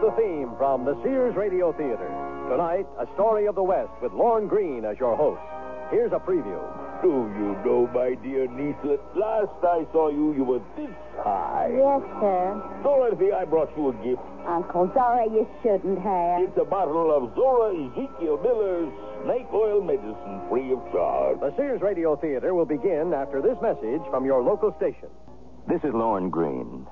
the theme from the Sears Radio Theater. Tonight, a story of the West with Lorne Greene as your host. Here's a preview. Do you know, my dear niece, that last I saw you, you were this high? Yes, sir. Dorothy, I brought you a gift. Uncle Zora, you shouldn't have. It's a bottle of Zora Ezekiel Miller's snake oil medicine, free of charge. The Sears Radio Theater will begin after this message from your local station. This is Lorne Greene.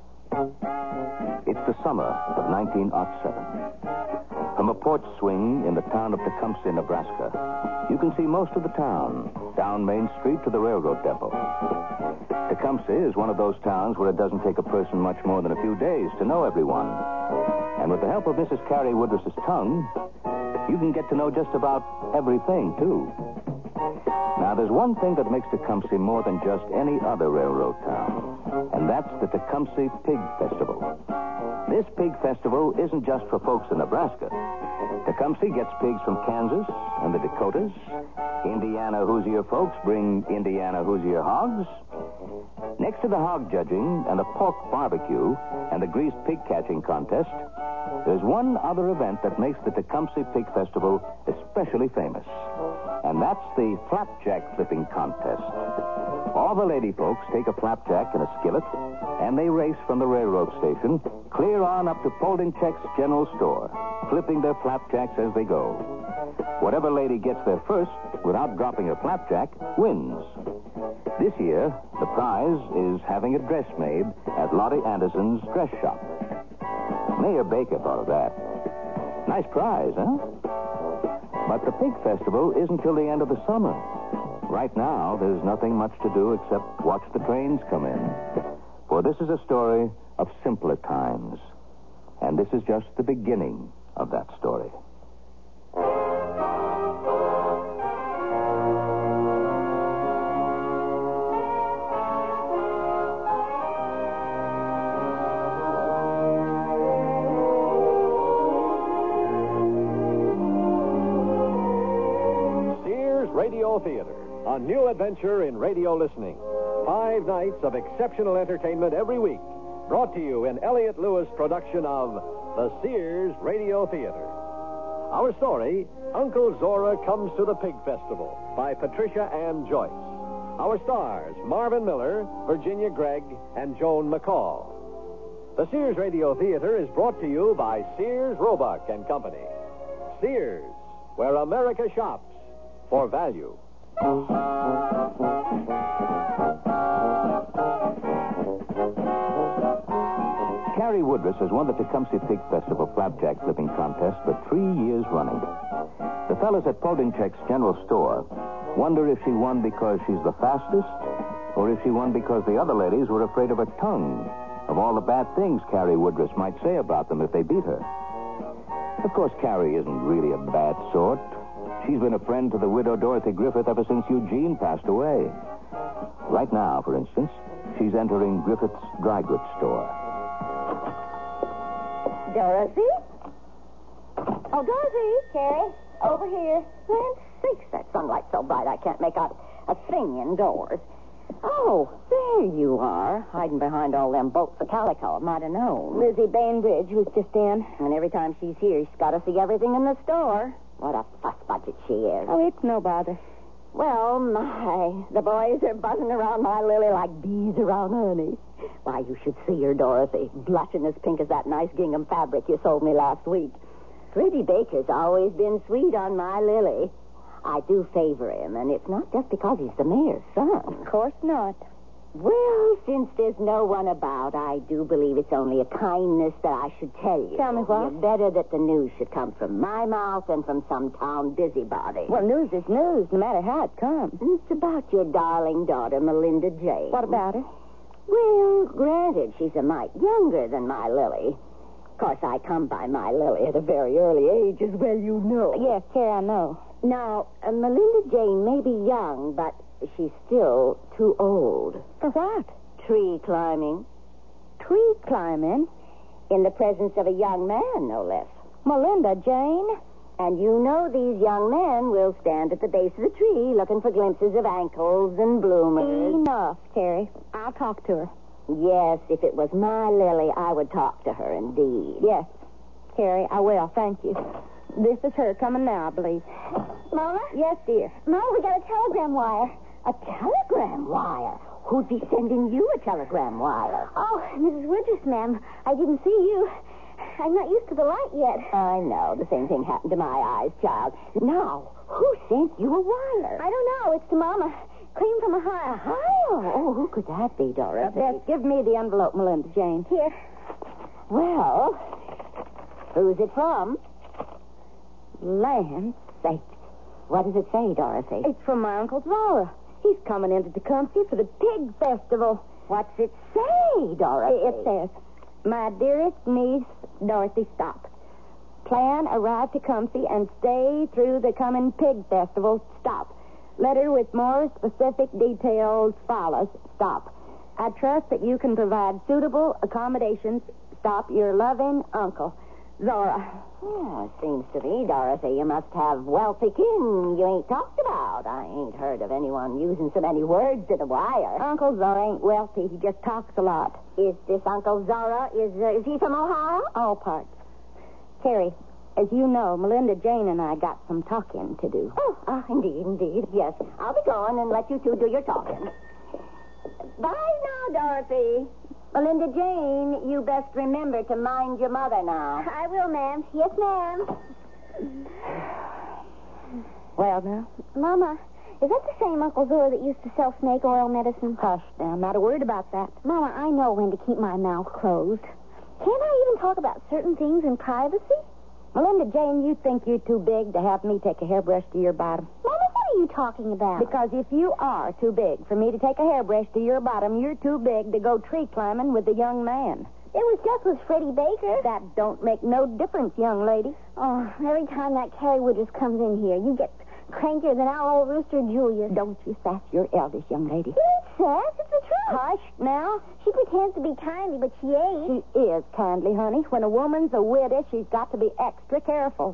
It's the summer of 1907. From a porch swing in the town of Tecumseh, Nebraska, you can see most of the town, down Main Street to the railroad depot. Tecumseh is one of those towns where it doesn't take a person much more than a few days to know everyone. And with the help of Mrs. Carrie Woodruss's tongue, you can get to know just about everything, too. Now, there's one thing that makes Tecumseh more than just any other railroad town, and that's the Tecumseh Pig Festival. This pig festival isn't just for folks in Nebraska. Tecumseh gets pigs from Kansas and the Dakotas. Indiana Hoosier folks bring Indiana Hoosier hogs. Next to the hog judging and the pork barbecue and the greased pig catching contest, there's one other event that makes the Tecumseh Pig Festival especially famous. And that's the flapjack flipping contest. All the lady folks take a flapjack in a skillet, and they race from the railroad station clear on up to Poldingcheck's General Store, flipping their flapjacks as they go. Whatever lady gets there first, without dropping her flapjack, wins. This year, the prize is having a dress made at Lottie Anderson's dress shop. Mayor Baker thought of that. Nice prize, huh? But the Pig Festival isn't till the end of the summer. Right now, there's nothing much to do except watch the trains come in. For this is a story of simpler times. And this is just the beginning of that story. Radio Theater, a new adventure in radio listening. 5 nights of exceptional entertainment every week. Brought to you in Elliott Lewis' production of the Sears Radio Theater. Our story, Uncle Zora Comes to the Pig Festival, by Patricia Ann Joyce. Our stars, Marvin Miller, Virginia Gregg, and Joan McCall. The Sears Radio Theater is brought to you by Sears, Roebuck and Company. Sears, where America shops for value. Carrie Woodruss has won the Tecumseh Pig Festival flapjack flipping contest for 3 years running. The fellas at Poldingcheck's General Store wonder if she won because she's the fastest or if she won because the other ladies were afraid of her tongue, of all the bad things Carrie Woodruss might say about them if they beat her. Of course, Carrie isn't really a bad sort. She's been a friend to the widow Dorothy Griffith ever since Eugene passed away. Right now, for instance, she's entering Griffith's dry goods store. Dorothy? Oh, Dorothy. Carrie, over here. Land sakes, that sunlight's so bright I can't make out a thing indoors. Oh, there you are, hiding behind all them bolts of calico. Might have known. Lizzie Bainbridge, who's just in. And every time she's here, she's got to see everything in the store. What a fuss budget she is. Oh, it's no bother. Well, the boys are buzzing around my Lily like bees around honey. Why, you should see her, Dorothy, blushing as pink as that nice gingham fabric you sold me last week. Freddie Baker's always been sweet on my Lily. I do favor him, and it's not just because he's the mayor's son. Of course not. Well, since there's no one about, I do believe it's only a kindness that I should tell you. Tell me what? It's better that the news should come from my mouth than from some town busybody. Well, news is news, no matter how it comes. It's about your darling daughter, Melinda Jane. What about her? Well, granted, she's a mite younger than my Lily. Of course, I come by my Lily at a very early age, as well you know. Yes, Carrie, I know. Now, Melinda Jane may be young, but she's still too old. For what? Tree climbing. Tree climbing? In the presence of a young man, no less. Melinda Jane? And you know these young men will stand at the base of the tree looking for glimpses of ankles and bloomers. Enough, Carrie. I'll talk to her. Yes, if it was my Lily, I would talk to her indeed. Yes. Carrie. I will, thank you. This is her coming now, I believe. Mama? Yes, dear. Mama, we got a telegram wire. A telegram wire? Who'd be sending you a telegram wire? Oh, Mrs. Woodruff, ma'am. I didn't see you. I'm not used to the light yet. I know. The same thing happened to my eyes, child. Now, who sent you a wire? I don't know. It's to Mama. Clean from Ohio. Ohio? Oh, who could that be, Doris? Yes, give me the envelope, Melinda Jane. Here. Well, who's it from? Land sakes. What does it say, Dorothy? It's from my Uncle Zora. He's coming into Tecumseh for the Pig Festival. What's it say, Dorothy? It says, my dearest niece, Dorothy, stop. Plan, arrive Tecumseh, and stay through the coming Pig Festival, stop. Letter with more specific details follows, stop. I trust that you can provide suitable accommodations, stop. Your loving uncle, Zora. Oh, seems to me, Dorothy, you must have wealthy kin you ain't talked about. I ain't heard of anyone using so many words in a wire. Uncle Zora ain't wealthy. He just talks a lot. Is this Uncle Zora? Is he from Ohio? All parts. Carrie, as you know, Melinda Jane and I got some talking to do. Oh, indeed. Yes, I'll be going and let you two do your talking. Bye now, Dorothy. Melinda Jane, you best remember to mind your mother now. I will, ma'am. Yes, ma'am. Well, now? Mama, is that the same Uncle Zora that used to sell snake oil medicine? Hush now, not a word about that. Mama, I know when to keep my mouth closed. Can't I even talk about certain things in privacy? Melinda Jane, you think you're too big to have me take a hairbrush to your bottom? Mama, what are you talking about? Because if you are too big for me to take a hairbrush to your bottom, you're too big to go tree climbing with a young man. It was just with Freddie Baker. That don't make no difference, young lady. Oh, every time that Carrie Woodruff comes in here, you get crankier than our old rooster Julius. Don't you sass your eldest, young lady. It's sass. It's the truth. Hush now. She pretends to be kindly, but she ain't. She is kindly, honey. When a woman's a widow, she's got to be extra careful.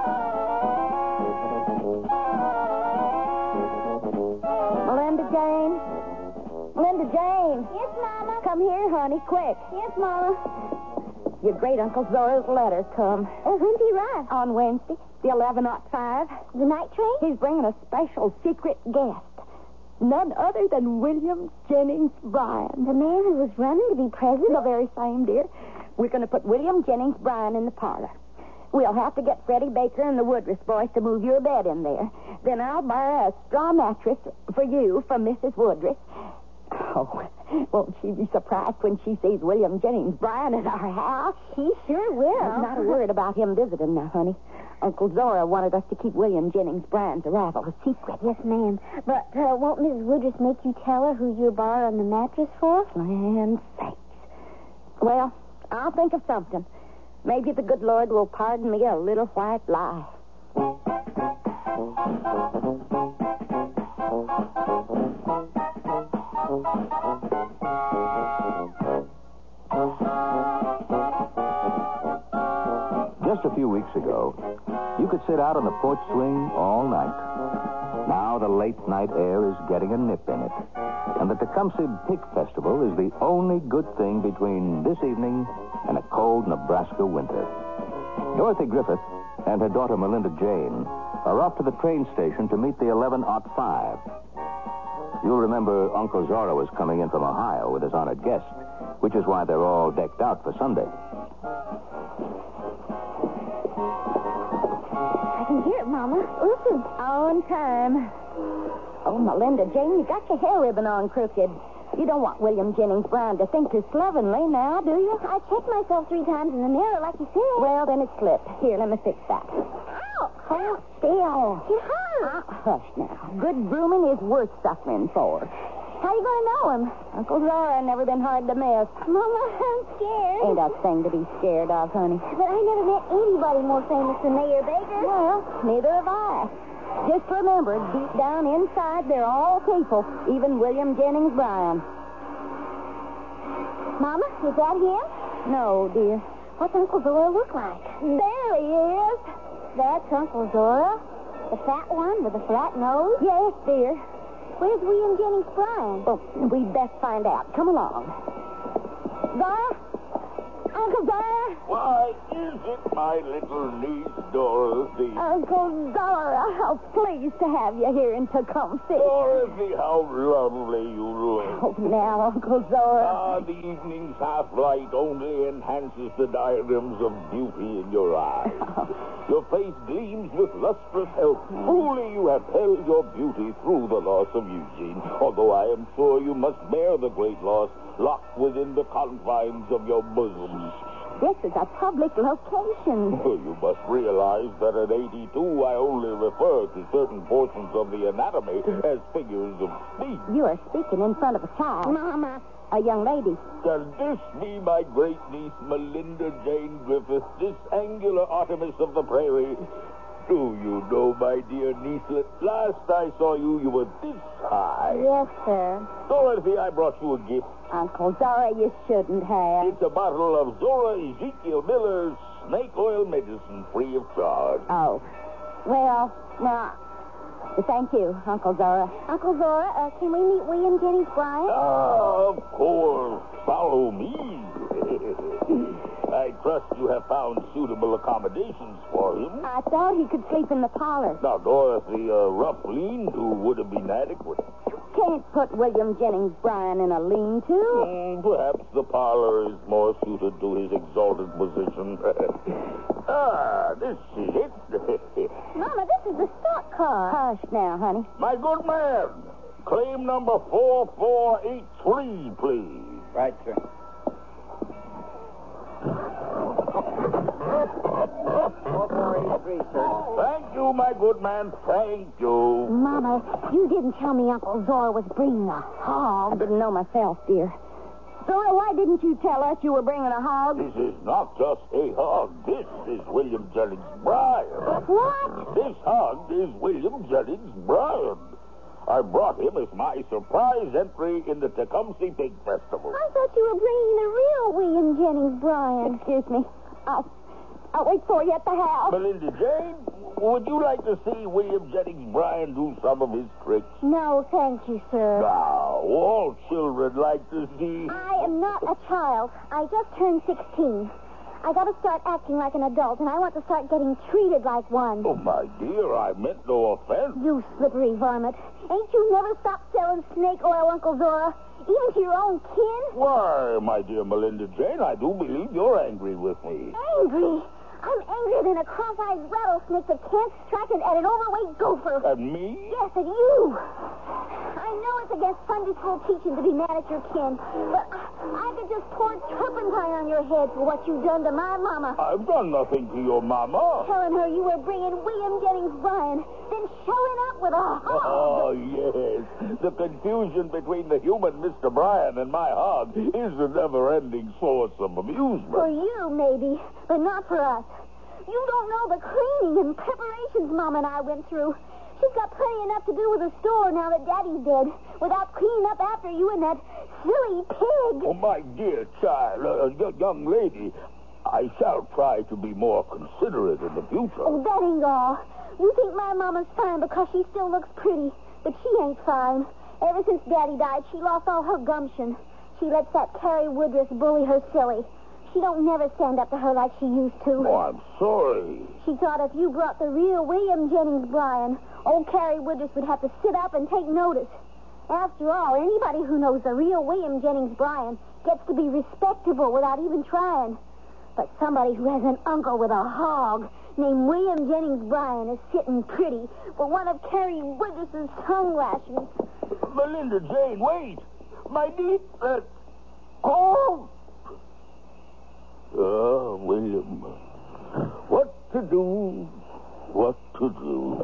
Melinda Jane? Melinda Jane? Yes, Mama. Come here, honey, quick. Yes, Mama. Your great Uncle Zora's letter come. Oh, when'd he arrive? On Wednesday, the 11:05. The night train? He's bringing a special secret guest. None other than William Jennings Bryan. The man who was running to be president? The very same, dear. We're going to put William Jennings Bryan in the parlor. We'll have to get Freddie Baker and the Woodruff boys to move your bed in there. Then I'll buy a straw mattress for you from Mrs. Woodruff. Oh, won't she be surprised when she sees William Jennings Bryan at our house? She sure will. Not a word about him visiting now, honey. Uncle Zora wanted us to keep William Jennings Bryan's arrival a secret. Yes, ma'am. But won't Mrs. Woodruff make you tell her who you're borrowing the mattress for? Land sakes. Well, I'll think of something. Maybe the good Lord will pardon me a little white lie. Just a few weeks ago, you could sit out on the porch swing all night. Now the late night air is getting a nip in it. And the Tecumseh Pig Festival is the only good thing between this evening and a cold Nebraska winter. Dorothy Griffith and her daughter Melinda Jane are off to the train station to meet the 11:05. You'll remember Uncle Zora was coming in from Ohio with his honored guest, which is why they're all decked out for Sunday. I can hear it, Mama. Listen. On time. Oh, Melinda Jane, you got your hair ribbon on crooked. You don't want William Jennings Bryan to think you're slovenly now, do you? I checked myself 3 times in the mirror, like you said. Well, then it slipped. Here, let me fix that. Ow! Hold still. It hurts. Hush now. Good grooming is worth suffering for. How you going to know him? Uncle Zora never been hard to miss. Mama, I'm scared. Ain't a thing to be scared of, honey. But I never met anybody more famous than Mayor Baker. Well, neither have I. Just remember, deep down inside, they're all people, even William Jennings Bryan. Mama, is that him? No, dear. What's Uncle Zora look like? There he is. That's Uncle Zora? The fat one with the flat nose? Yes, dear. Where's William Jennings Bryan? Well, we'd best find out. Come along. Zora? Uncle Zora! Why, is it my little niece, Dorothy? Uncle Zora, how pleased to have you here in Tecumseh. Dorothy, how lovely you look. Oh, now, Uncle Zora. Ah, the evening's half-light only enhances the diadems of beauty in your eyes. Your face gleams with lustrous health. Truly, you have held your beauty through the loss of Eugene, although I am sure you must bear the great loss locked within the confines of your bosom. This is a public location. You must realize that at 82, I only refer to certain portions of the anatomy as figures of speech. You are speaking in front of a child. Mama. A young lady. Can this be my great niece, Melinda Jane Griffith, this angular Artemis of the prairie? Do you know, my dear niecelet, last I saw you, you were this high. Yes, sir. Dorothy, I brought you a gift. Uncle Zora, you shouldn't have. It's a bottle of Zora Ezekiel Miller's snake oil medicine, free of charge. Oh. Well, now, thank you, Uncle Zora. Uncle Zora, can we meet William Jennings Bryan? Ah, of course. Follow me. I trust you have found suitable accommodations for him. I thought he could sleep in the parlor. Now, Dorothy, a rough lean-to would have been adequate. Can't put William Jennings Bryan in a lean-to. Perhaps the parlor is more suited to his exalted position. This is it. Mama, this is the stock car. Hush now, honey. My good man, claim number 4483, please. Right, sir. Thank you, my good man. Thank you. Mama, you didn't tell me Uncle Zora was bringing a hog. I didn't know myself, dear. Zora, why didn't you tell us you were bringing a hog? This is not just a hog. This is William Jennings Bryan. What? This hog is William Jennings Bryan. I brought him as my surprise entry in the Tecumseh Pig Festival. I thought you were bringing the real William Jennings Bryan. Excuse me. I'll wait for you at the house. Melinda Jane, would you like to see William Jennings Bryan do some of his tricks? No, thank you, sir. Now, all children like to see. I am not a child. I just turned 16. I got to start acting like an adult, and I want to start getting treated like one. Oh, my dear, I meant no offense. You slippery varmint. Ain't you never stopped selling snake oil, Uncle Zora? Even to your own kin? Why, my dear Melinda Jane, I do believe you're angry with me. Angry? I'm angrier than a cross-eyed rattlesnake that can't strike at an overweight gopher. At me? Yes, at you. I know it's against Sunday school teaching to be mad at your kin, but I could just pour turpentine on your head for what you've done to my mama. I've done nothing to your mama. Telling her you were bringing William Jennings Bryan, then showing up with a hog. Oh, yes. The confusion between the human Mr. Bryan and my hog is a never-ending source of amusement. For you, maybe, but not for us. You don't know the cleaning and preparations Mom and I went through. She's got plenty enough to do with the store now that Daddy's dead, without cleaning up after you and that silly pig. Oh, my dear child, young lady, I shall try to be more considerate in the future. Oh, that ain't all. You think my mama's fine because she still looks pretty, but she ain't fine. Ever since Daddy died, she lost all her gumption. She lets that Carrie Woodruff bully her silly. She don't never stand up to her like she used to. Oh, I'm sorry. She thought if you brought the real William Jennings Bryan, old Carrie Woodruff would have to sit up and take notice. After all, anybody who knows the real William Jennings Bryan gets to be respectable without even trying. But somebody who has an uncle with a hog named William Jennings Bryan is sitting pretty for one of Carrie Woodruff's tongue lashes. Melinda Jane, wait. My dear... Oh! William. What to do? What to do?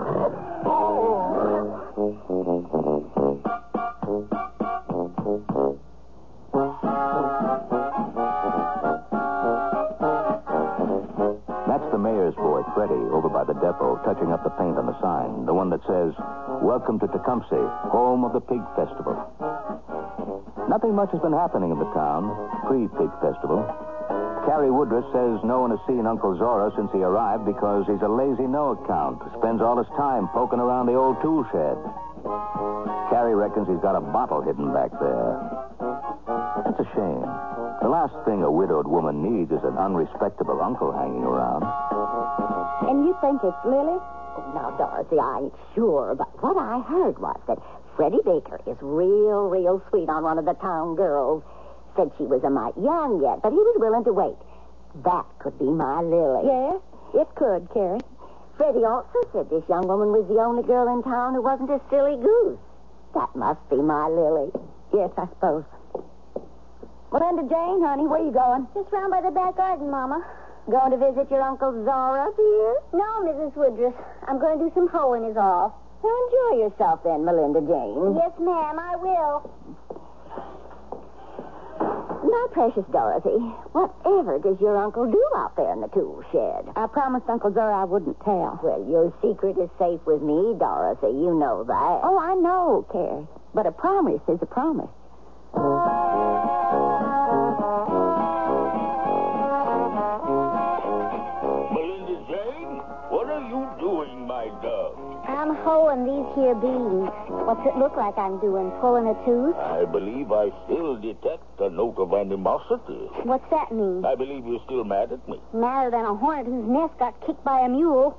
That's the mayor's boy, Freddie, over by the depot, touching up the paint on the sign. The one that says, "Welcome to Tecumseh, home of the Pig Festival." Nothing much has been happening in the town, pre-Pig Festival. Carrie Woodruff says no one has seen Uncle Zora since he arrived because he's a lazy no-account. Spends all his time poking around the old tool shed. Carrie reckons he's got a bottle hidden back there. It's a shame. The last thing a widowed woman needs is an unrespectable uncle hanging around. And you think it's Lily? Now, Dorothy, I ain't sure, but what I heard was that Freddie Baker is real sweet on one of the town girls. Said she was a mite young yet, but he was willing to wait. That could be my Lily. Yes, it could, Carrie. Freddie also said this young woman was the only girl in town who wasn't a silly goose. That must be my Lily. Yes, I suppose. Melinda Jane, honey, where you going? Just round by the back garden, Mama. Going to visit your Uncle Zora, dear? No, Mrs. Woodruff. I'm going to do some hoeing is all. Well, enjoy yourself then, Melinda Jane. Yes, ma'am, I will. My precious Dorothy, whatever does your uncle do out there in the tool shed? I promised Uncle Zora I wouldn't tell. Well, your secret is safe with me, Dorothy. You know that. Oh, I know, Carrie. But a promise is a promise. Melinda Jane, what are you doing, my dove? I'm hoeing these here beans. What's it look like I'm doing? Pulling a tooth? I believe I still detect a note of animosity. What's that mean? I believe you're still mad at me. Madder than a hornet whose nest got kicked by a mule.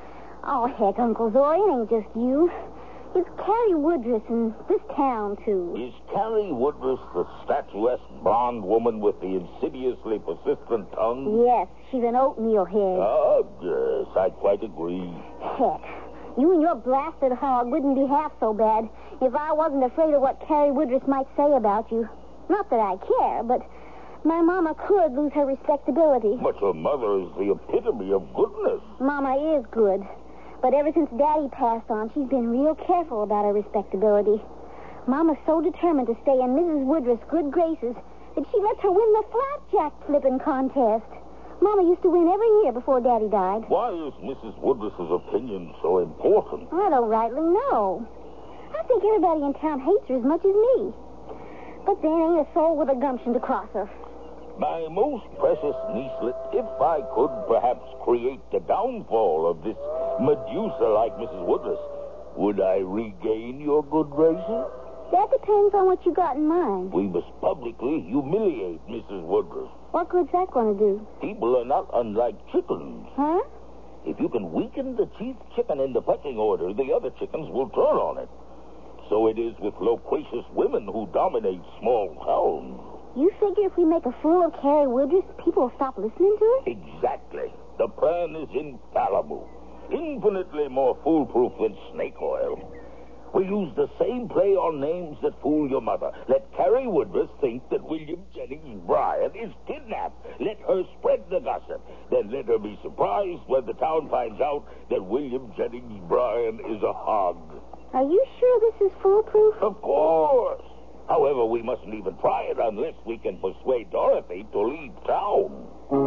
Oh, heck, Uncle Zora, it ain't just you. It's Carrie Woodruff in this town, too. Is Carrie Woodruff the statuesque blonde woman with the insidiously persistent tongue? Yes, she's an oatmeal head. Oh, yes, I quite agree. Heck, you and your blasted hog wouldn't be half so bad if I wasn't afraid of what Carrie Woodruff might say about you. Not that I care, but my mama could lose her respectability. But your mother is the epitome of goodness. Mama is good. But ever since Daddy passed on, she's been real careful about her respectability. Mama's so determined to stay in Mrs. Woodruff's good graces that she lets her win the flapjack flipping contest. Mama used to win every year before Daddy died. Why is Mrs. Woodruff's opinion so important? I don't rightly know. I think everybody in town hates her as much as me. But there ain't a soul with a gumption to cross her. My most precious niecelet, if I could perhaps create the downfall of this Medusa like Mrs. Woodruff, would I regain your good graces? That depends on what you got in mind. We must publicly humiliate Mrs. Woodruff. What good's that going to do? People are not unlike chickens. Huh? If you can weaken the chief chicken in the pecking order, the other chickens will turn on it. So it is with loquacious women who dominate small towns. You figure if we make a fool of Carrie Woodruff, people will stop listening to her? Exactly. The plan is infallible. Infinitely more foolproof than snake oil. We use the same play on names that fool your mother. Let Carrie Woodruff think that William Jennings Bryan is kidnapped. Let her spread the gossip. Then let her be surprised when the town finds out that William Jennings Bryan is a hog. Are you sure this is foolproof? Of course. However, we mustn't even try it unless we can persuade Dorothy to leave town.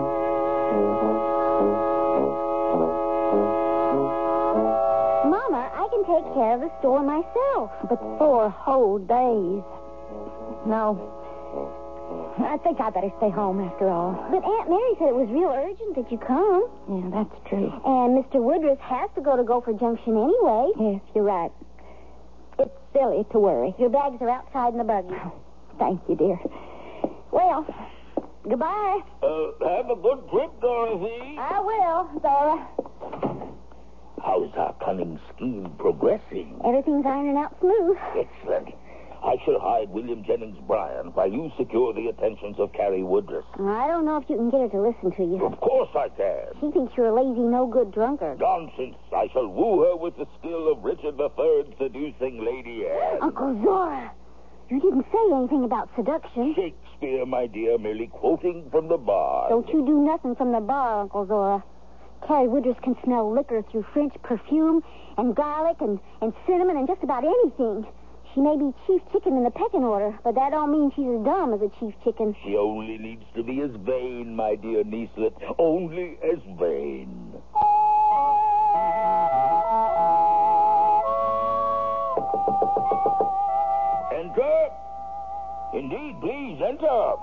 Mama, I can take care of the store myself. But 4 whole days. No. I think I better stay home after all. But Aunt Mary said it was real urgent that you come. Yeah, that's true. And Mr. Woodruff has to go to Gopher Junction anyway. Yes, you're right. It's silly to worry. Your bags are outside in the buggy. Thank you, dear. Well, goodbye. Have a good trip, Dorothy. I will, Zora. How's our cunning scheme progressing? Everything's ironing out smooth. Excellent. I shall hide William Jennings Bryan while you secure the attentions of Carrie Woodruff. I don't know if you can get her to listen to you. Of course I can. She thinks you're a lazy, no-good drunkard. Nonsense. I shall woo her with the skill of Richard III seducing Lady Anne. Uncle Zora, you didn't say anything about seduction. Shakespeare, my dear, merely quoting from the bar. Don't you do nothing from the bar, Uncle Zora. Carrie Woodruff can smell liquor through French perfume and garlic and cinnamon and just about anything. She may be chief chicken in the pecking order, but that don't mean she's as dumb as a chief chicken. She only needs to be as vain, my dear niecelet. Only as vain. Enter. Indeed, please, enter.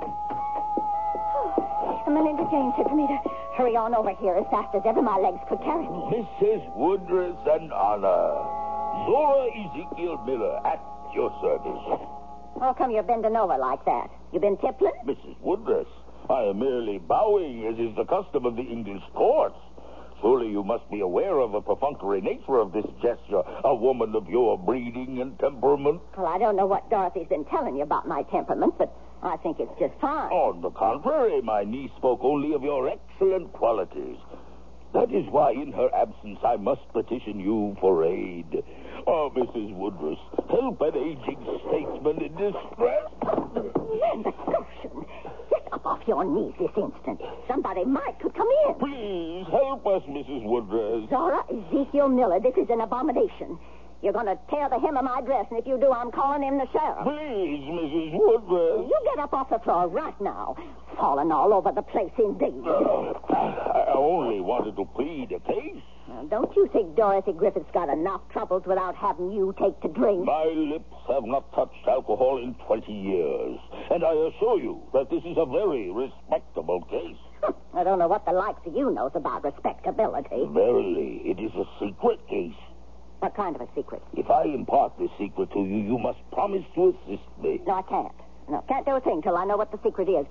Melinda Jane said for me to hurry on over here as fast as ever my legs could carry me. Mrs. Woodruff and Anna. Zora Ezekiel Miller at your service. How come you're bending over like that? You been tippling? Mrs. Woodruff, I am merely bowing, as is the custom of the English courts. Surely you must be aware of the perfunctory nature of this gesture, a woman of your breeding and temperament. Well, I don't know what Dorothy's been telling you about my temperament, but I think it's just fine. On the contrary, my niece spoke only of your excellent qualities. That is why, in her absence, I must petition you for aid. Oh, Mrs. Woodruff, help an aging statesman in distress. Land of Goshen. Get up off your knees this instant. Somebody could come in. Please, help us, Mrs. Woodruff. Zora Ezekiel Miller, this is an abomination. You're going to tear the hem of my dress, and if you do, I'm calling in the sheriff. Please, Mrs. Woodruff. You get up off the floor right now. Falling all over the place, indeed. I only wanted to plead a case. Don't you think Dorothy Griffith's got enough troubles without having you take to drink? My lips have not touched alcohol in 20 years, and I assure you that this is a very respectable case. I don't know what the likes of you knows about respectability. Verily, it is a secret case. What kind of a secret? If I impart this secret to you, you must promise to assist me. No, I can't. No, can't do a thing till I know what the secret is.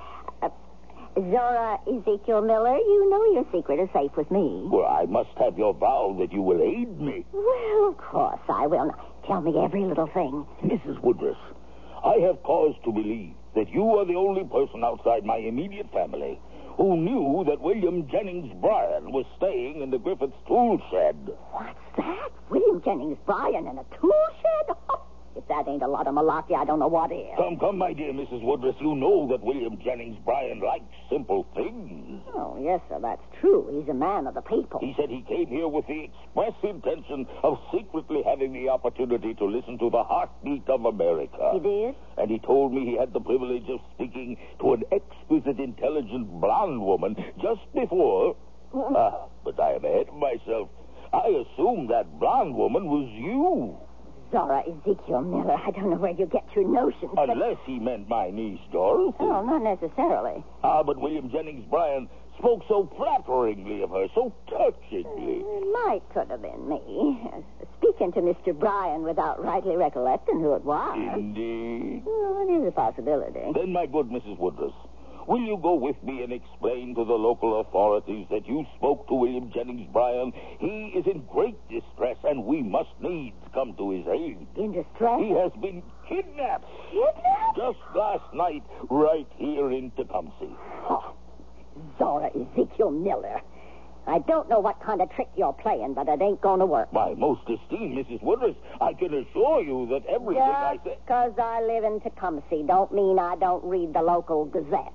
Zora Ezekiel Miller, you know your secret is safe with me. Well, I must have your vow that you will aid me. Well, of course I will. Now, tell me every little thing. Mrs. Woodruff, I have cause to believe that you are the only person outside my immediate family who knew that William Jennings Bryan was staying in the Griffiths' tool shed. What's that? William Jennings Bryan in a tool shed? If that ain't a lot of malarkey, I don't know what is. Come, my dear Mrs. Woodruff. You know that William Jennings Bryan likes simple things. Oh, yes, sir, that's true. He's a man of the people. He said he came here with the express intention of secretly having the opportunity to listen to the heartbeat of America. He did? And he told me he had the privilege of speaking to an exquisite, intelligent blonde woman just before... but I am ahead of myself. I assumed that blonde woman was you. Zora Ezekiel Miller, I don't know where you get your notions. Unless he meant my niece, Dorothy. Oh, not necessarily. But William Jennings Bryan spoke so flatteringly of her, so touchingly. It might could have been me. Speaking to Mr. Bryan without rightly recollecting who it was. Indeed. Well, it is a possibility. Then, my good Mrs. Woodruff, will you go with me and explain to the local authorities that you spoke to William Jennings Bryan? He is in great distress, and we must needs come to his aid. In distress? He has been kidnapped. Kidnapped? Just last night, right here in Tecumseh. Oh, Zora Ezekiel Miller. I don't know what kind of trick you're playing, but it ain't going to work. My most esteemed Mrs. Woodruff, I can assure you that everything I say... Just because I live in Tecumseh don't mean I don't read the local Gazette.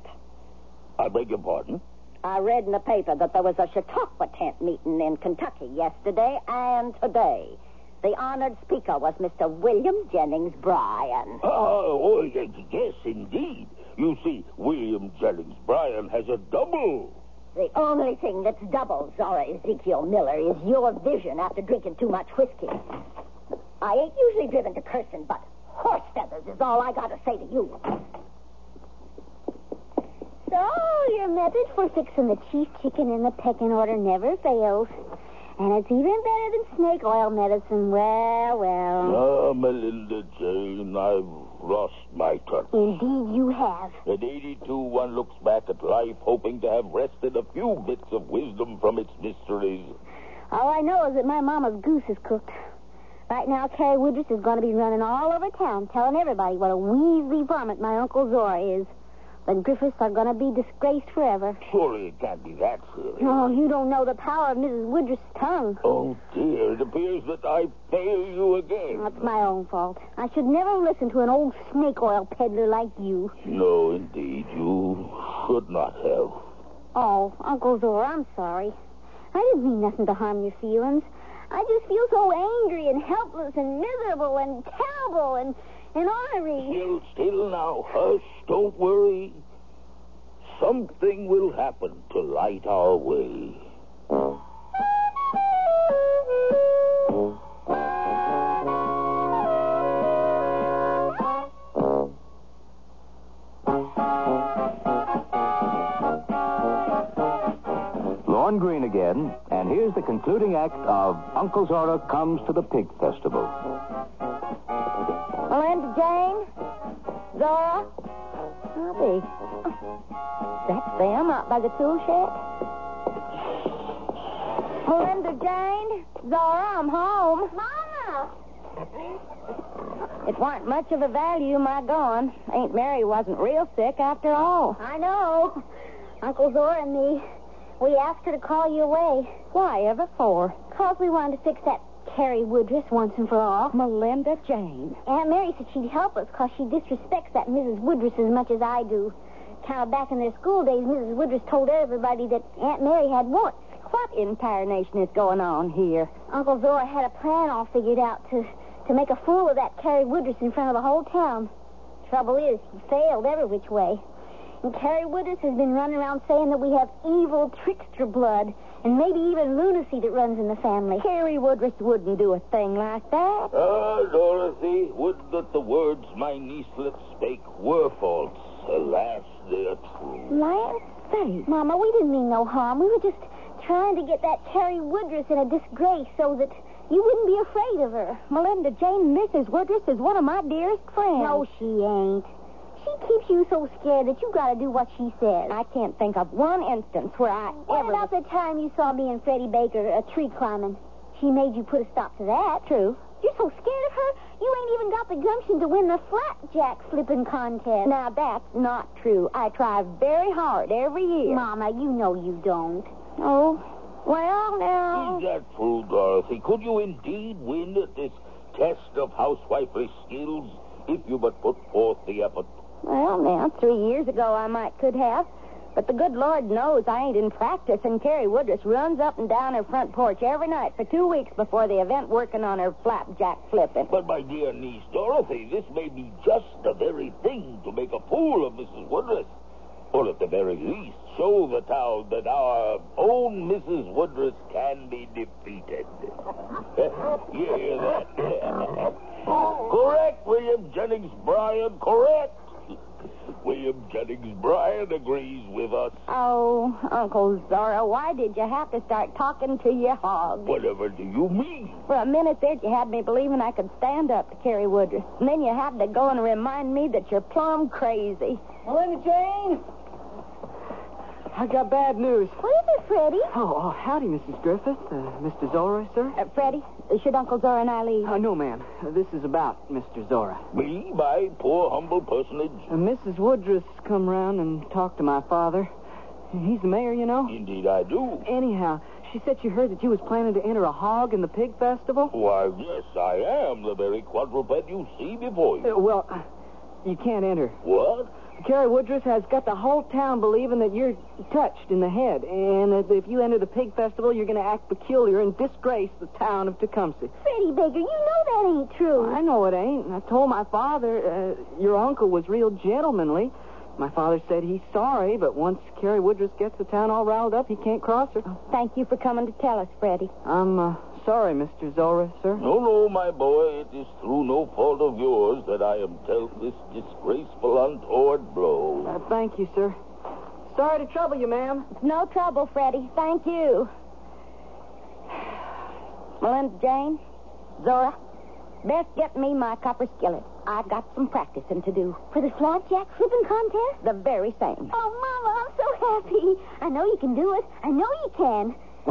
I beg your pardon? I read in the paper that there was a Chautauqua tent meeting in Kentucky yesterday and today. The honored speaker was Mr. William Jennings Bryan. Yes, indeed. You see, William Jennings Bryan has a double. The only thing that's double, Zora Ezekiel Miller, is your vision after drinking too much whiskey. I ain't usually driven to cursing, but horse feathers is all I got to say to you. So, your method for fixing the chief chicken in the pecking order never fails. And it's even better than snake oil medicine. Well. Melinda Jane, I've lost my turn. Indeed you have. At 82, one looks back at life hoping to have wrested a few bits of wisdom from its mysteries. All I know is that my mama's goose is cooked. Right now, Carrie Woodruff is going to be running all over town telling everybody what a Weasley varmint my Uncle Zora is. The Griffiths are going to be disgraced forever. Surely it can't be that serious. Oh, you don't know the power of Mrs. Woodruff's tongue. Oh, dear, it appears that I fail you again. That's my own fault. I should never listen to an old snake oil peddler like you. No, indeed, you should not have. Oh, Uncle Zora, I'm sorry. I didn't mean nothing to harm your feelings. I just feel so angry and helpless and miserable and terrible and ornery. Still now. Hush, don't worry. Something will happen to light our way. Lorne Greene again, and here's the concluding act of Uncle Zora Comes to the Pig Festival. Melinda Jane? Zora? Bobby. That's them out by the tool shed. Melinda Jane? Zora, I'm home. Mama! It wasn't much of a value, my going. Aunt Mary wasn't real sick after all. I know. Uncle Zora and me, we asked her to call you away. Why ever for? Because we wanted to fix that Carrie Woodruss once and for all. Melinda Jane. Aunt Mary said she'd help us because she disrespects that Mrs. Woodruss as much as I do. Kind of back in their school days, Mrs. Woodruss told everybody that Aunt Mary had warts. What in tarnation is going on here? Uncle Zora had a plan all figured out to make a fool of that Carrie Woodruss in front of the whole town. Trouble is, he failed every which way. And Carrie Woodruss has been running around saying that we have evil trickster blood and maybe even lunacy that runs in the family. Carrie Woodruss wouldn't do a thing like that. Dorothy, would that the words my niecelet spake were false. Alas, they are true. Land sakes. Mama, we didn't mean no harm. We were just trying to get that Carrie Woodruss in a disgrace so that you wouldn't be afraid of her. Melinda Jane, Mrs. Woodruss is one of my dearest friends. No, she ain't. She keeps you so scared that you got to do what she says. I can't think of one instance where I What ever... about the time you saw me and Freddie Baker tree climbing? She made you put a stop to that. True. You're so scared of her, you ain't even got the gumption to win the flapjack flipping contest. Now, that's not true. I try very hard every year. Mama, you know you don't. Oh, well, now... Is that true, Dorothy? Could you indeed win at this test of housewifely skills if you but put forth the effort? Well, now, 3 years ago I could have. But the good Lord knows I ain't in practice, and Carrie Woodruss runs up and down her front porch every night for 2 weeks before the event working on her flapjack flipping. But, my dear niece Dorothy, this may be just the very thing to make a fool of Mrs. Woodruss. Or at the very least, show the town that our own Mrs. Woodruss can be defeated. You hear that? Correct, William Jennings Bryan, correct. William Jennings Bryan agrees with us. Oh, Uncle Zora, why did you have to start talking to your hog? Whatever do you mean? For a minute there, you had me believing I could stand up to Carrie Woodruss. And then you had to go and remind me that you're plumb crazy. Melinda Jane? I got bad news. What is it, Freddie? Oh, howdy, Mrs. Griffith. Mr. Zora, sir? Freddie, should Uncle Zora and I leave? No, ma'am. This is about Mr. Zora. Me, my poor humble personage? Mrs. Woodruss come round and talked to my father. He's the mayor, you know. Indeed I do. Anyhow, she said she heard that you was planning to enter a hog in the pig festival. Why, yes, I am the very quadruped you see before you. Well, you can't enter. What? Carrie Woodruss has got the whole town believing that you're touched in the head, and that if you enter the pig festival, you're going to act peculiar and disgrace the town of Tecumseh. Freddie Baker, you know that ain't true. I know it ain't. I told my father your uncle was real gentlemanly. My father said he's sorry, but once Carrie Woodruss gets the town all riled up, he can't cross her. Oh, thank you for coming to tell us, Freddie. I'm sorry, Mr. Zora, sir. No, my boy. It is through no fault of yours that I am dealt this disgraceful, untoward blow. Thank you, sir. Sorry to trouble you, ma'am. It's no trouble, Freddie. Thank you. Melinda Jane, Zora, best get me my copper skillet. I've got some practicing to do. For the flapjack flipping contest? The very same. Oh, Mama, I'm so happy. I know you can do it. I know you can.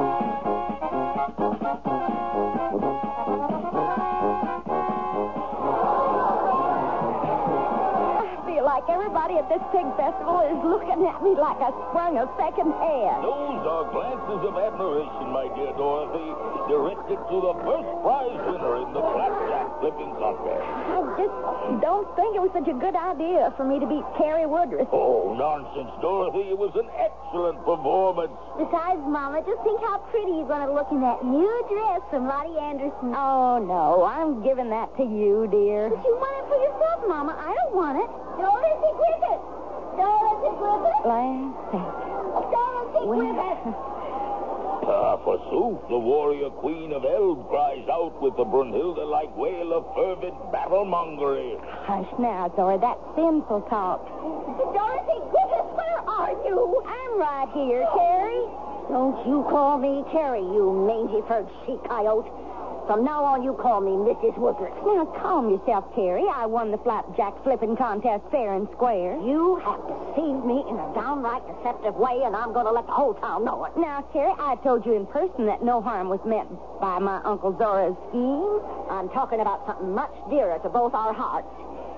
Like everybody at this pig festival is looking at me like I sprung a second head. Those are glances of admiration, my dear Dorothy, directed to the first prize winner in the flapjack flipping contest. I just don't think it was such a good idea for me to beat Carrie Woodruss. Oh, nonsense, Dorothy. It was an excellent performance. Besides, Mama, just think how pretty you're going to look in that new dress from Lottie Anderson. Oh, no, I'm giving that to you, dear. But you want it for yourself, Mama. I don't want it. Dorothy Griffith! Dorothy Griffith! Land sakes. Dorothy Griffith! Forsooth, the warrior queen of Elb cries out with the Brunhilde-like wail of fervid battle-mongery. Hush now, Zora. That's sinful talk. Dorothy Griffith, where are you? I'm right here, Carrie. Don't you call me Carrie, you mangy-furred she-coyote. From now on, you call me Mrs. Woodruff. Now, calm yourself, Carrie. I won the flapjack flipping contest fair and square. You have deceived me in a downright deceptive way, and I'm going to let the whole town know it. Now, Carrie, I told you in person that no harm was meant by my Uncle Zora's scheme. I'm talking about something much dearer to both our hearts.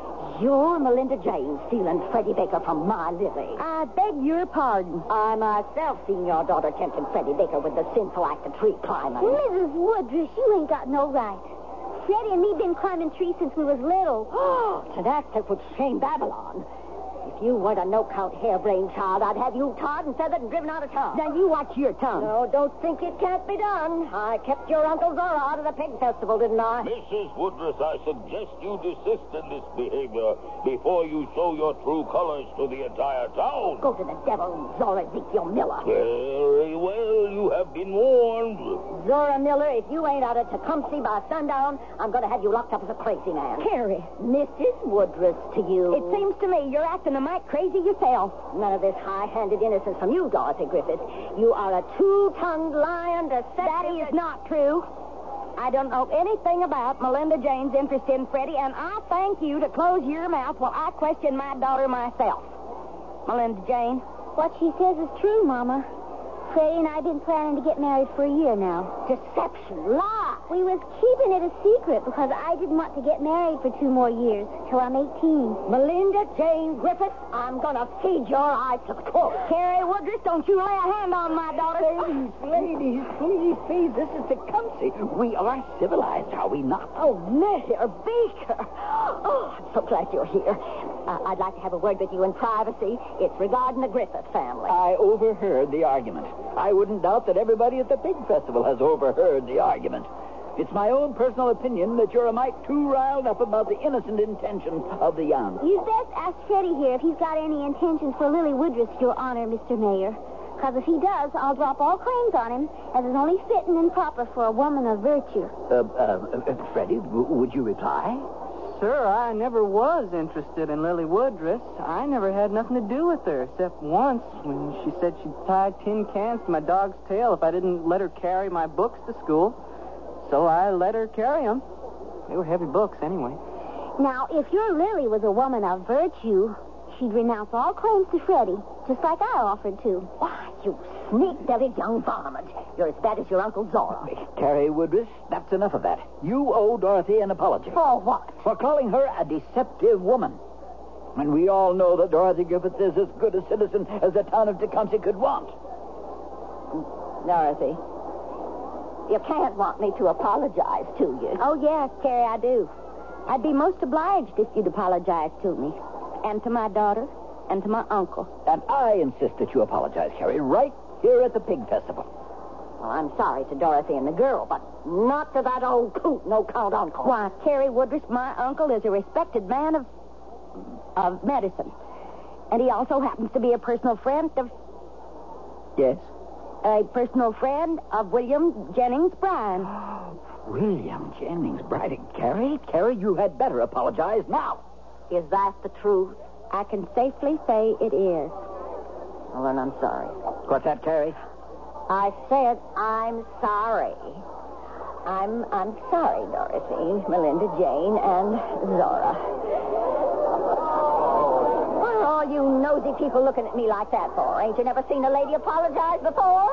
You're Melinda Jane stealing Freddie Baker from my Lily. I beg your pardon. I myself seen your daughter tempting Freddie Baker with the sinful act of tree climbing. Mrs. Woodruff, you ain't got no right. Freddie and me been climbing trees since we was little. Oh, to that would shame Babylon. If you weren't a no-count harebrained child, I'd have you tarred and feathered and driven out of town. Now, you watch your tongue. No, don't think it can't be done. I kept your Uncle Zora out of the pig festival, didn't I? Mrs. Woodruff, I suggest you desist in this behavior before you show your true colors to the entire town. Go to the devil, Zora Ezekiel Miller. Very well, you have been warned. Zora Miller, if you ain't out of Tecumseh by sundown, I'm going to have you locked up as a crazy man. Carrie. Mrs. Woodruff to you. It seems to me you're acting a mite crazy yourself. None of this high-handed innocence from you, Dorothy Griffith. You are a two-tongued lying, deceptive... That is not true. I don't know anything about Melinda Jane's interest in Freddie, and I thank you to close your mouth while I question my daughter myself. Melinda Jane. What she says is true, Mama. Freddie and I have been planning to get married for a year now. Deception. Lie. We was keeping it a secret because I didn't want to get married for 2 more years till I'm 18. Melinda Jane Griffith, I'm going to feed your eyes to the core. Carrie Woodruff, don't you lay a hand on my daughter. Ladies, please. This is Tecumseh. We are civilized, are we not? Oh, Mayor Baker. Oh, I'm so glad you're here. I'd like to have a word with you in privacy. It's regarding the Griffith family. I overheard the argument. I wouldn't doubt that everybody at the pig festival has overheard the argument. It's my own personal opinion that you're a mite too riled up about the innocent intentions of the young. You'd best ask Freddie here if he's got any intentions for Lily Woodruff, Your Honor, Mr. Mayor. Because if he does, I'll drop all claims on him, as is only fitting and proper for a woman of virtue. Freddie, would you reply? Sir, I never was interested in Lily Woodruff. I never had nothing to do with her, except once when she said she'd tie tin cans to my dog's tail if I didn't let her carry my books to school. So I let her carry them. They were heavy books anyway. Now, if your Lily was a woman of virtue, she'd renounce all claims to Freddie, just like I offered to. Why, you sneak-bellied young varmint. You're as bad as your Uncle Zora. Carrie Woodruff, that's enough of that. You owe Dorothy an apology. For what? For calling her a deceptive woman. And we all know that Dorothy Griffith is as good a citizen as the town of Tecumseh could want. Dorothy, you can't want me to apologize to you. Oh, yes, Carrie, I do. I'd be most obliged if you'd apologize to me. And to my daughter. And to my uncle. And I insist that you apologize, Carrie, right here at the pig festival. Well, I'm sorry to Dorothy and the girl, but not to that old coot, no-count uncle. Why, Carrie Woodruff, my uncle is a respected man of medicine. And he also happens to be a personal friend of... Yes? A personal friend of William Jennings Bryan. William Jennings Bryan. Carrie, you had better apologize now. Is that the truth? I can safely say it is. Well, then I'm sorry. What's that, Carrie? I said I'm sorry. I'm sorry, Dorothy, Melinda Jane, and Zora. What are all you nosy people looking at me like that for? Ain't you never seen a lady apologize before?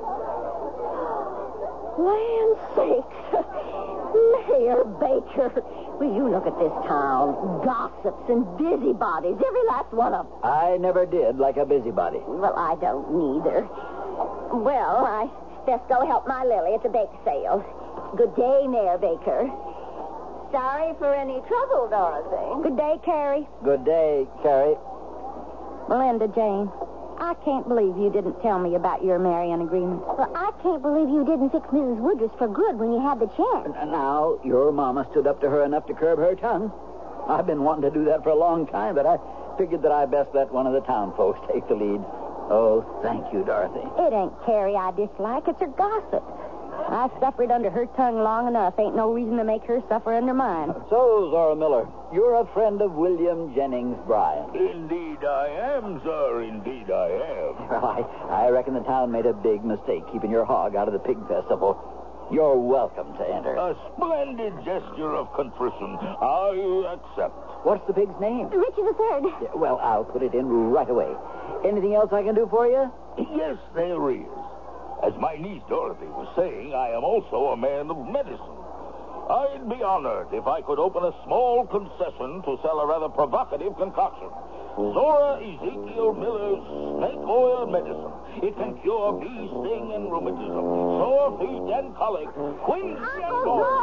Land's sakes. Mayor Baker, will you look at this town? Gossips and busybodies, every last one of them. I never did like a busybody. Well, I don't neither. Well, I best go help my Lily at the bake sale. Good day, Mayor Baker. Sorry for any trouble, Dorothy. Good day, Carrie. Good day, Carrie. Melinda Jane, I can't believe you didn't tell me about your marrying agreement. Well, I can't believe you didn't fix Mrs. Woodruff for good when you had the chance. Now, your mama stood up to her enough to curb her tongue. I've been wanting to do that for a long time, but I figured that I best let one of the town folks take the lead. Oh, thank you, Dorothy. It ain't Carrie I dislike. It's her gossip. I suffered under her tongue long enough. Ain't no reason to make her suffer under mine. So, Zora Miller, you're a friend of William Jennings Bryan. Indeed I am, sir. Indeed I am. Well, I reckon the town made a big mistake keeping your hog out of the pig festival. You're welcome to enter. A splendid gesture of contrition. I accept. What's the pig's name? Richard III. Yeah, well, I'll put it in right away. Anything else I can do for you? Yes, there is. As my niece Dorothy was saying, I am also a man of medicine. I'd be honored if I could open a small concession to sell a rather provocative concoction. Zora Ezekiel Miller's snake oil medicine. It can cure bee sting and rheumatism, sore feet and colic, quinsy and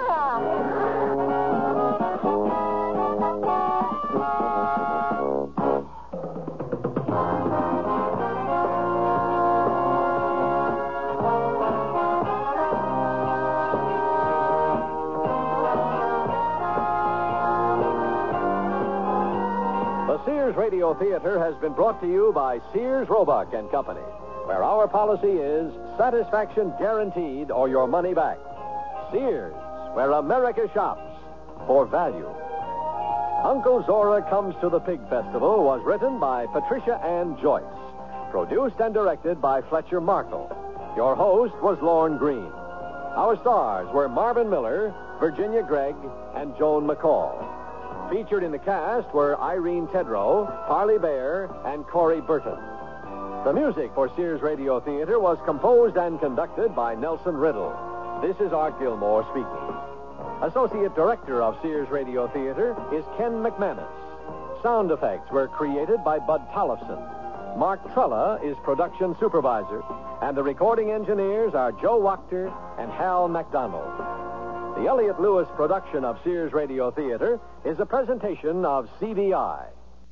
The Sears Radio Theater has been brought to you by Sears Roebuck and Company, where our policy is satisfaction guaranteed or your money back. Sears, where America shops for value. Uncle Zora Comes to the Pig Festival was written by Patricia Ann Joyce, produced and directed by Fletcher Markle. Your host was Lorne Green. Our stars were Marvin Miller, Virginia Gregg, and Joan McCall. Featured in the cast were Irene Tedrow, Parley Bear, and Corey Burton. The music for Sears Radio Theater was composed and conducted by Nelson Riddle. This is Art Gilmore speaking. Associate Director of Sears Radio Theater is Ken McManus. Sound effects were created by Bud Tollefson. Mark Trella is production supervisor, and the recording engineers are Joe Wachter and Hal McDonald. The Elliott Lewis production of Sears Radio Theater is a presentation of CBI.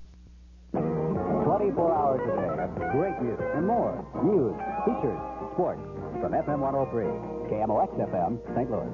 24 hours a day of great music and more. News, features, sports from FM 103, KMOX FM, St. Louis.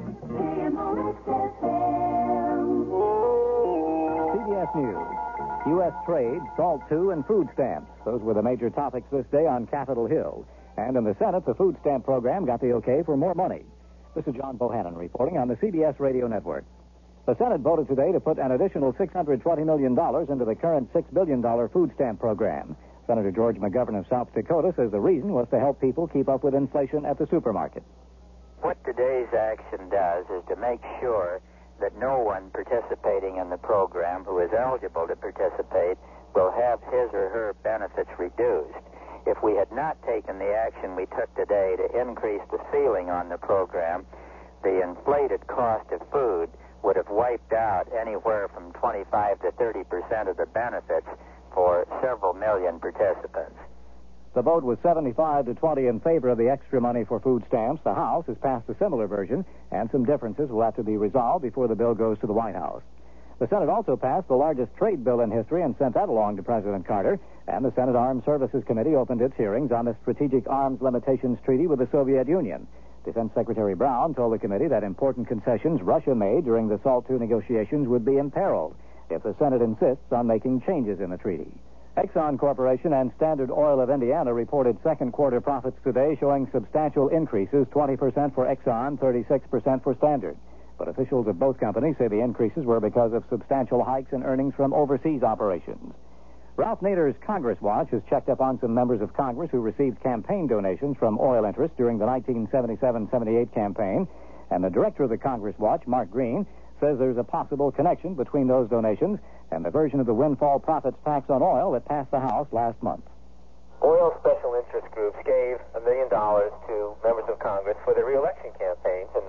CBS News. U.S. trade, SALT II, and food stamps. Those were the major topics this day on Capitol Hill. And in the Senate, the food stamp program got the okay for more money. This is John Bohannon reporting on the CBS Radio Network. The Senate voted today to put an additional $620 million into the current $6 billion food stamp program. Senator George McGovern of South Dakota says the reason was to help people keep up with inflation at the supermarket. What today's action does is to make sure that no one participating in the program who is eligible to participate will have his or her benefits reduced. If we had not taken the action we took today to increase the ceiling on the program, the inflated cost of food would have wiped out anywhere from 25 to 30% of the benefits for several million participants. The vote was 75 to 20 in favor of the extra money for food stamps. The House has passed a similar version, and some differences will have to be resolved before the bill goes to the White House. The Senate also passed the largest trade bill in history and sent that along to President Carter. And the Senate Armed Services Committee opened its hearings on the Strategic Arms Limitations Treaty with the Soviet Union. Defense Secretary Brown told the committee that important concessions Russia made during the SALT II negotiations would be imperiled if the Senate insists on making changes in the treaty. Exxon Corporation and Standard Oil of Indiana reported second quarter profits today showing substantial increases, 20% for Exxon, 36% for Standard. But officials of both companies say the increases were because of substantial hikes in earnings from overseas operations. Ralph Nader's Congress Watch has checked up on some members of Congress who received campaign donations from oil interests during the 1977-78 campaign. And the director of the Congress Watch, Mark Green, says there's a possible connection between those donations and the version of the windfall profits tax on oil that passed the House last month. Oil special interest groups gave $1 million to members of Congress for their re-election campaigns in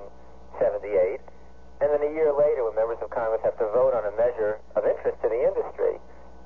1978. And then a year later, when members of Congress have to vote on a measure of interest to the industry,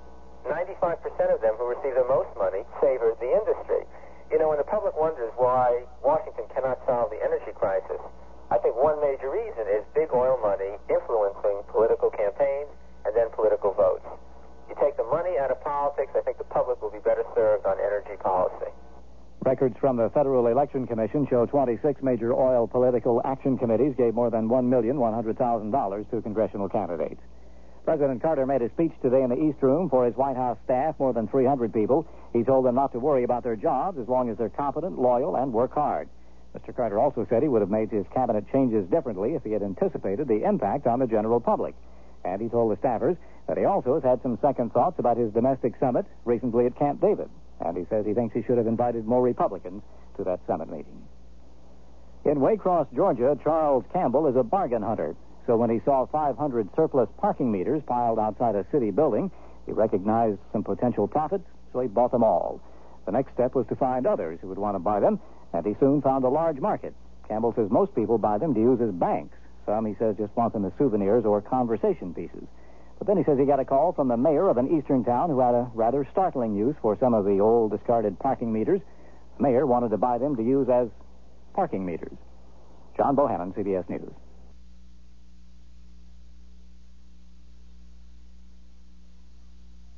95% of them who receive the most money favor the industry. You know, when the public wonders why Washington cannot solve the energy crisis, I think one major reason is big oil money influencing political campaigns and then political votes. You take the money out of politics, I think the public will be better served on energy policy. Records from the Federal Election Commission show 26 major oil political action committees gave more than $1,100,000 to congressional candidates. President Carter made a speech today in the East Room for his White House staff, more than 300 people. He told them not to worry about their jobs as long as they're competent, loyal, and work hard. Mr. Carter also said he would have made his cabinet changes differently if he had anticipated the impact on the general public. And he told the staffers that he also has had some second thoughts about his domestic summit recently at Camp David. And he says he thinks he should have invited more Republicans to that summit meeting. In Waycross, Georgia, Charles Campbell is a bargain hunter. So when he saw 500 surplus parking meters piled outside a city building, he recognized some potential profits, so he bought them all. The next step was to find others who would want to buy them, and he soon found a large market. Campbell says most people buy them to use as banks. Some, he says, just want them as souvenirs or conversation pieces. But then he says he got a call from the mayor of an eastern town who had a rather startling use for some of the old discarded parking meters. The mayor wanted to buy them to use as parking meters. John Bohannon, CBS News.